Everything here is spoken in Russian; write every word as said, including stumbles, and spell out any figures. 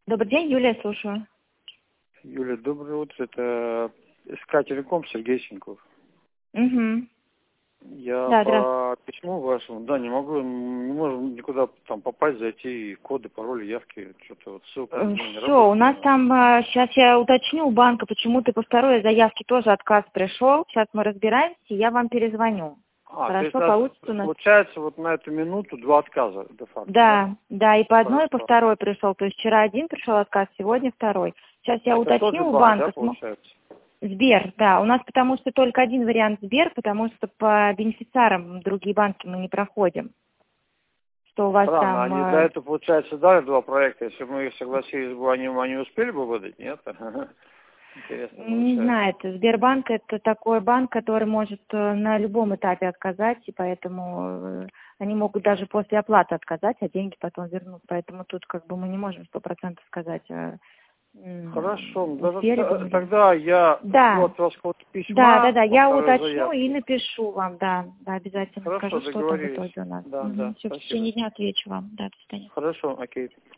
Добрый день, Юлия, слушаю. Юля, доброе утро. Это СК Телеком, Сергей Синьков. Угу. Я Да, по письму вашему, да, не могу, не можем никуда там попасть, зайти, коды, пароли, явки, что-то вот ссылка не Все, работает. у нас там, сейчас я уточню у банка, почему-то по второй заявке тоже отказ пришел. Сейчас мы разбираемся, и я вам перезвоню. А, то есть Хорошо, у нас получится у нас. получается вот на эту минуту два отказа, де-факто, да? Да, да, и по одной, и по Хорошо. второй пришел. То есть вчера один пришел отказ, сегодня второй. Сейчас я Это тот же уточню у банк, да, банка. смо- получается? Сбер, да, у нас потому что только один вариант Сбер, потому что по бенефициарам другие банки мы не проходим. Что у вас Странно, там... они до э, этого, получается, дали два проекта. Если бы мы согласились бы, они, они успели бы выдать, нет? Интересно Не получается. знаю, это Сбербанк это такой банк, который может э, на любом этапе отказать, и поэтому э, они могут даже после оплаты отказать, а деньги потом вернут. Поэтому тут как бы мы не можем сто процентов сказать, э, Хорошо, м, да, успели бы. да, или- тогда я жду Да, от вас какого-то да, да, письма да, по я второй уточню и заявке. напишу вам, да, да, обязательно Хорошо, скажу, что там в договорились. итоге у нас. Да, да, Угу. Все, в спасибо. течение дня отвечу вам, да, до свидания. Хорошо, окей.